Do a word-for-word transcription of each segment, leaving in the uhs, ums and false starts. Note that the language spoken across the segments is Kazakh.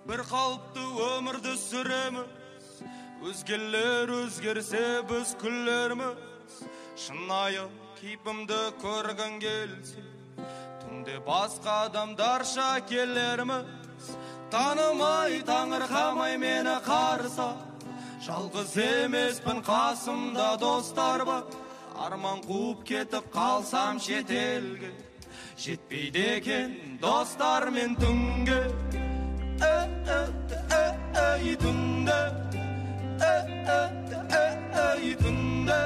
бір қалыпты өмірді сүреміз, өзгелер өзгерсе біз күлерміз. Шынайы кейпімді көргің келсе, түнде басқа адамдарша келерміз. Танымай таңырқамай мені қарса, жалғыз емеспін, қасымда достар бар. Арман қуып кетіп қалсам шетелге, жетпейді екен достармен түнге. Ей түнде, ей түнде,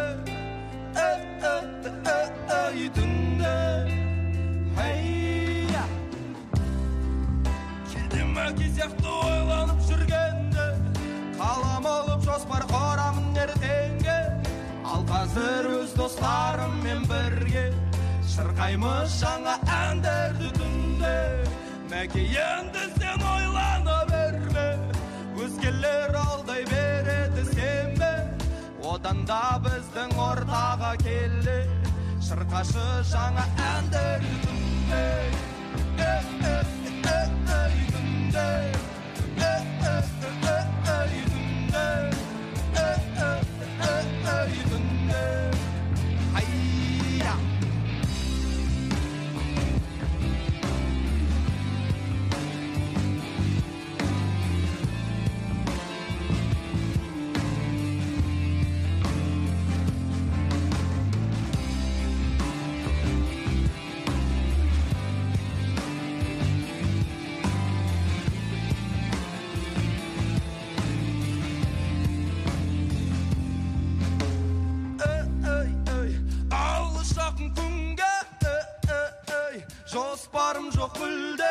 ей түнде. Кедемі кезекті ойланып жүргенде, қалам алып жоспар құрамын ертеңге. Ал қазір өз достарыммен бірге шырқаймыз жаңа әндерді түнде. Мәке енді сен ойлана берме, өзгелер алдай береді сенбе. Одан да біздің ортаға келе, шырқашы жаңа әндерді түнде. Ей түнде, ей түнде, ей түнде. Хайя! Жоспарым жоқ мүлде,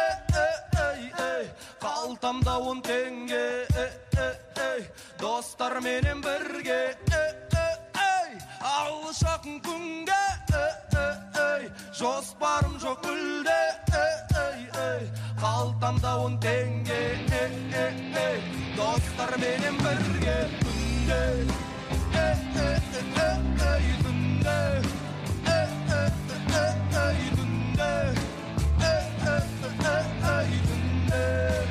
қалтамда он теңге, достарменен бірге, алыс жақын күнге. Жоспарым жоқ мүлде, қалтамда он теңге, достарменен бірге күнде. Ей күнде, ей күнде, ей күнде.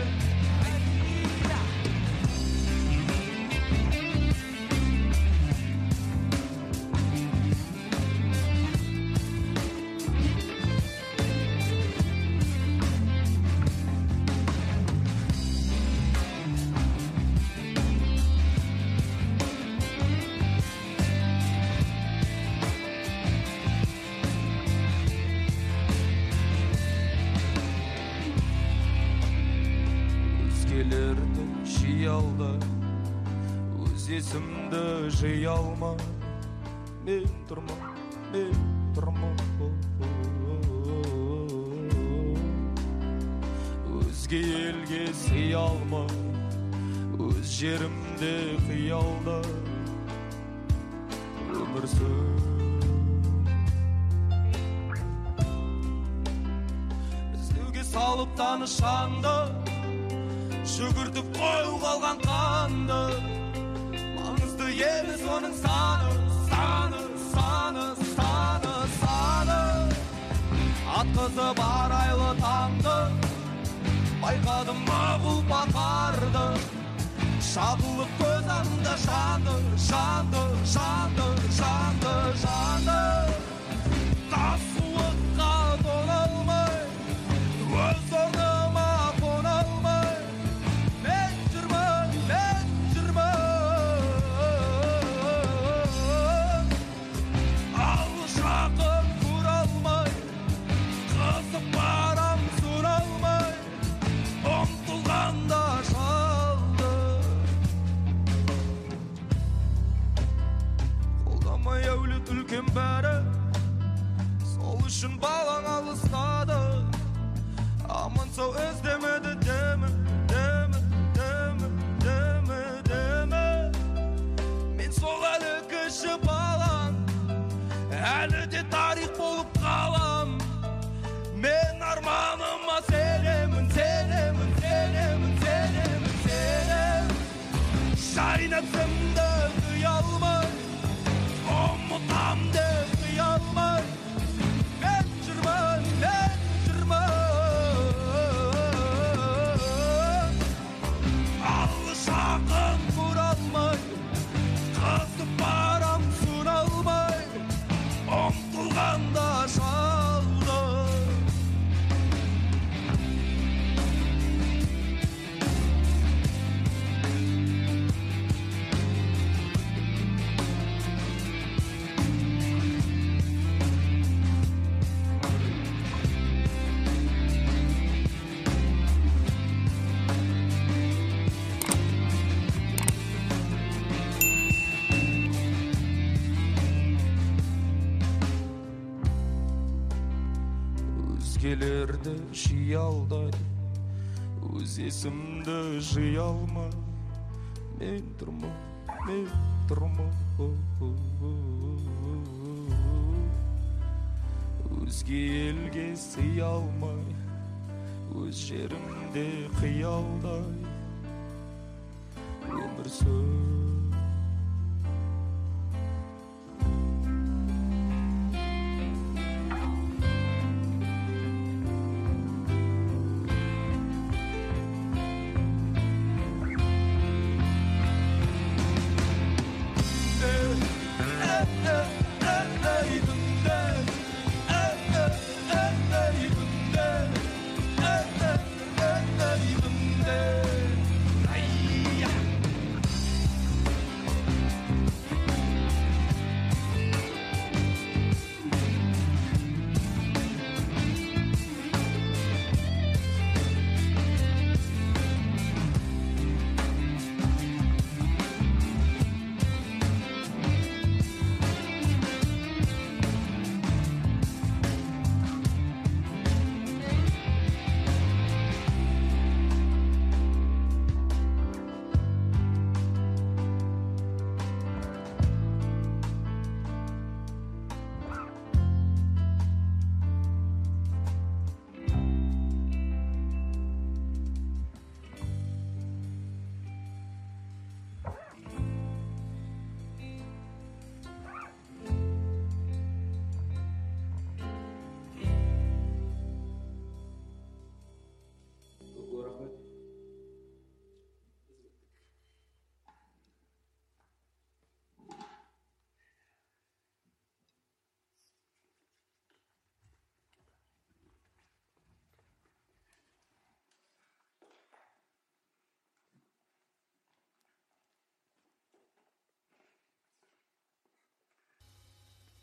Өзгелерді жиі алда, өз есімді жиі алма. Мен тұрма, мен тұрма. Өзге елге сый алма, өз жерімде қиялда өмір сүр. Іздеуге салып танышанды, жүгіртіп қою қалған қанды. Маңызды емес оның саны, саны, саны, саны, саны. Атқызып арайлы таңды, байқадым мағыл бақарды. Шағылып көз аңда жанды, жанды, жанды, жанды, жанды. Тасуыққа тоналмай, өз орныма қоналмай, мен жүрмін, мен жүрмін. Алыс жақын көре алмай, қызып барам көре алмай, ұмтылғанда шалды. Қолдамай әулет үлкен бәрі, сол үшін балаң алыстады. Аман сау іздемеді демі, демі, демі, демі, демі. Мен сол әлі кіші балам, әлі де тарих болып қалам. Мен арманыма сенемін, сенемін, сенемін, сенемін, сенемін. Жайнап сымды қия алмай, ұмытам деп қия алмай, мен жүрмін, мен жүрмін. өзгелерді жия алдай, өз есімді жия алмай, мен тұрмын, мен тұрмын. Өзге елге сыя алмай, өз жерімде қиялдай өмір сүр.